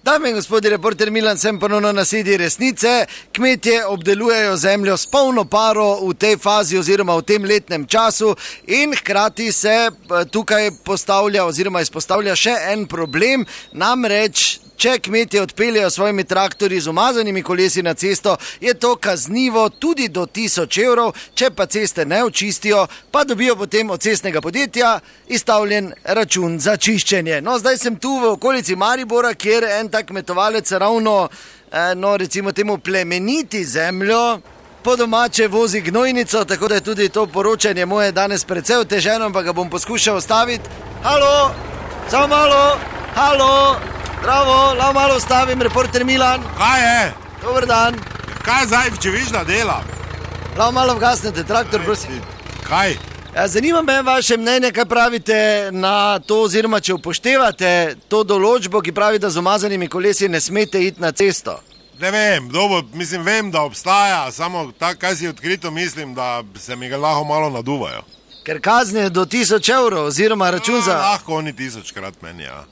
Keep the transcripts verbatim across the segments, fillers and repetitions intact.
Dame in gospodi, reporter Milan, sem ponovno na sedi resnice. Kmetje obdelujejo zemljo s polno paro v tej fazi oziroma v tem letnem času in hkrati se tukaj postavlja oziroma izpostavlja še en problem, namreč če kmetje odpeljajo svojimi traktorji z umazanimi kolesi na cesto, je to kaznivo tudi do tisoč evrov, če pa ceste ne očistijo, pa dobijo potem od cestnega podjetja izstavljen račun za čiščenje. No, zdaj sem tu v okolici Maribora, kjer en tak kmetovalec ravno, no, recimo temu plemeniti zemljo, po domače vozi gnojnico, tako da je tudi to poročanje moje danes precej oteženo, pa ga bom poskušal ostaviti. Halo, samo malo, halo. Bravo, lao malo stavim, reporter Milan. Kaj je? Dobar dan. Kaj zdaj, če viš, da delam? Lao malo vgasnete, traktor, prosim. Kaj? Zanima me vaše mnenje, kaj pravite na to, oziroma če upoštevate to določbo, ki pravi, da z umazanimi kolesi ne smete iti na cesto. Ne vem, dobro, mislim, vem, da obstaja, samo tak, kaj si odkrito mislim, da se mi ga lahko malo naduvajo. Ker kazne do tisoč evrov, oziroma račun za... No, lahko oni tisočkrat meni, ja.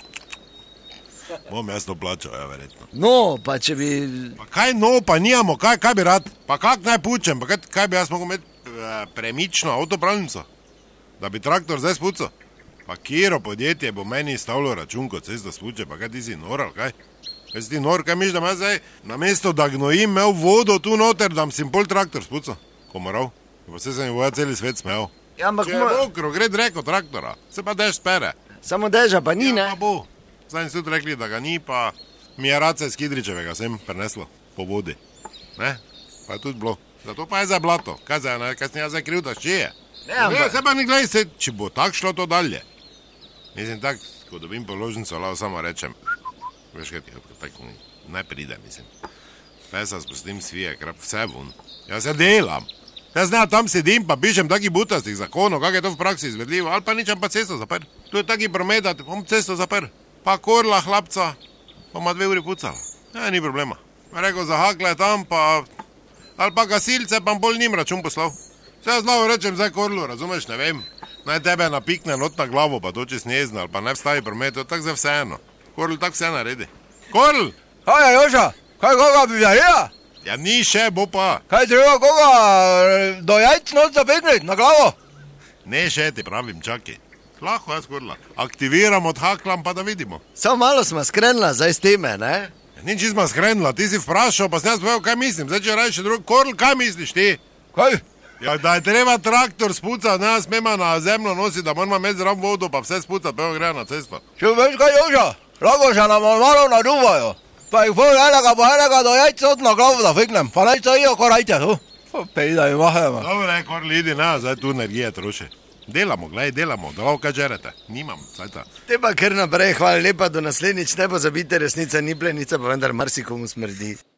Bom jaz to plačal, ja, verjetno. No, pa če bi... Pa kaj no, pa nijamo, kaj, kaj bi rad? Pa kak naj pučem, pa kaj, kaj bi jaz mogel imeti e, premično avtopravnico? Da bi traktor zdaj spucal? Pa kjero podjetje bo meni stavilo račun, kot cesto spuče, pa kaj ti si nor, ali kaj? Kaj si ti nor, kaj miš, da me zdaj namesto da gnojim imel vodo tu noter, da si pol traktor spucal? Komarov? Pa se sem boja celi svet smel. Ja, ampak... Če je mokro, gre dreko traktora, se pa dež spere. Samo deža pa ni, ne? Ja, pa bo. Zdaj so tudi rekli, da ga ni, pa mi je race iz Kidričevega sem preneslo po vodi. Ne? Pa je tudi bilo. Zato pa je za blato. Kaj zdaj, ne? Kaj sem jaz zdaj kriv, da še je? Ne, ampak... Ne, se pa ne gledaj se, če bo tak šlo to dalje. Mislim, tak, ko dobim položnico, lao samo rečem, veš kaj ti, tak ne pride, mislim. Pesa spustim svije, krap vse vun. Jaz se delam. Jaz ne, tam sedim, pa pišem takih butastih zakonov, kak je to v praksi izvedljivo, ali pa ničem pa cesto zaper. Tu je taki promet, da bom cesto zaper. Pa korla hlapca, pa ima dve uri pucala. Ja, ni problema. Rekel, zahakle tam, pa... Ali pa gasilce, pa bolj njim račun poslal. Se jaz znao rečem, zdaj korlu, razumeš, ne vem. Naj tebe napikne not na glavo, pa to če snjezne, ali pa ne vstavi promet, to tak za vseeno. Korl tak vse naredi. Korl! Kaj je, Joža? Kaj koga bi vjarila? Ja, ni še, bo pa. Kaj treba koga do jajc not zapekniti na glavo? Ne še, ti pravim, čakaj. Lahko jaz korla. Aktiviram, odhaklam, pa da vidimo. Samo malo smo skrenila zdaj s teme, ne? Ni čizma skrenila, ti si vprašal, pa sem jaz povedal, kaj mislim. Zdaj, če radi še drug, Korl, kaj misliš ti? Kaj? Ja, da je treba traktor spucati, ne smema na zemljo nositi, da moramo imeti zraven vodo, pa vse spucati, pa jo gre na cesto. Če veš kaj, Joža, lahko še nam malo naduvajo. Pa jih pol enega, pa enega do jajc od na glavo da fiknem, pa naj stojijo korajte, tu. Pa pejda jim mahajamo. Dobre, Korl, idi, ne, zdaj tu energije troši. Delamo, gledaj, delamo, da lahko kaj žerete. Nimam, cajta. Te pa kar naprej, hvala lepa, do naslednjič, ne pozabite, resnica ni plenica, pa vendar marsikomu smrdi.